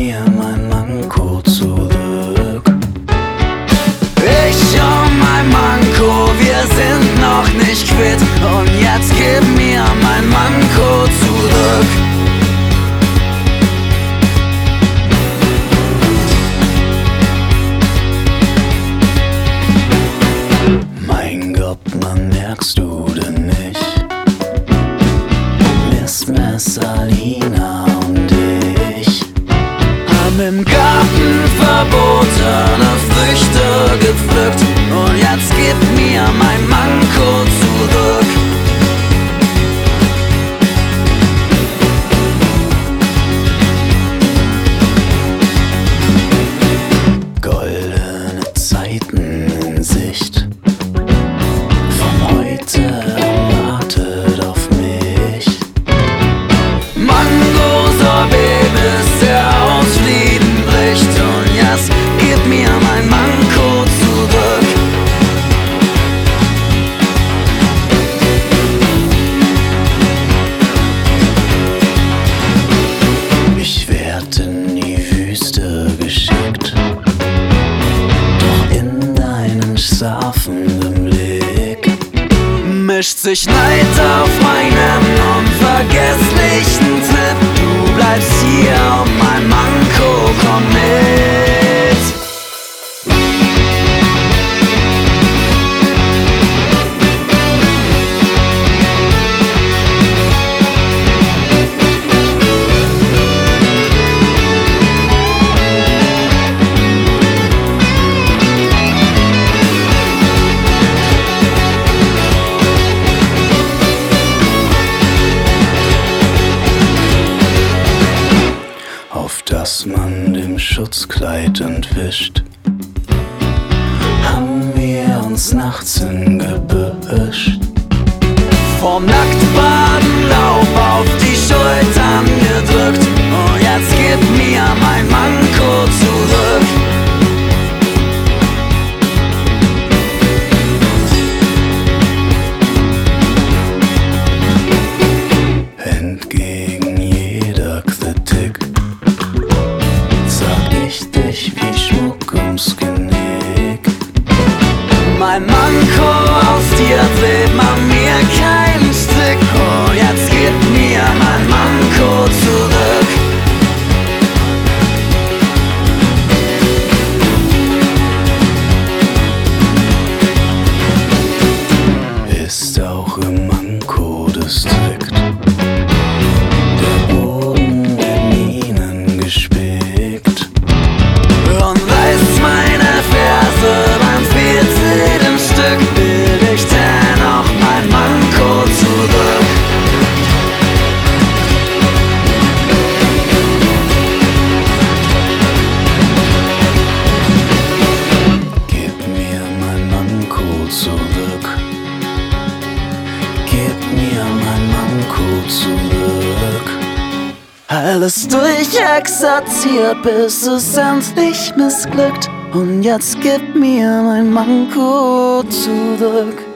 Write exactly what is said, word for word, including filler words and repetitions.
mir mein Manko zurück. Ich und mein Manko, wir sind noch nicht quitt. Und jetzt gib mir mein Manko zurück. Mein Gott, Mann, merkst du denn nicht? Mistmesser, Lina und ich haben im Garten verbotene Früchte gepflückt. Und jetzt gib mir mein Manko zurück. Goldene Zeiten in Sicht. Von heute an wartet auf mich Mango-Sorbet, bis der Ausfliegen bricht. Und jetzt gib mir mein Manko zurück. Ich werd in die Wüste geschickt, doch in deinen schlafenden Blick mischt sich Neid auf meinen unvergesslichen Trip. Du bleibst hier und mein Manko kommt mit. Auf dass man dem Schutzkleid entwischt, haben wir uns nachts in Gebüsch vom Nacktbaden Laub auf die Schultern gedrückt. Und jetzt gib mir mein Manko zurück. Entgegen jeder Kritik trag ich dich wie Schmuck ums Genick. Mein Manko, aus dir dreht man mir keinen Strick. Oh, jetzt gib mir mein Manko zurück. Ist auch im Manko-Distrikt der Boden in Minen gespickt und reißt meine Ferse beim vierzehnten Stück. Will ich dennoch mein Manko zurück. Gib mir mein Manko zurück. Gib mir mein Manko zurück. Alles durchexerziert, bis es endlich missglückt. Und jetzt gib mir mein Manko zurück.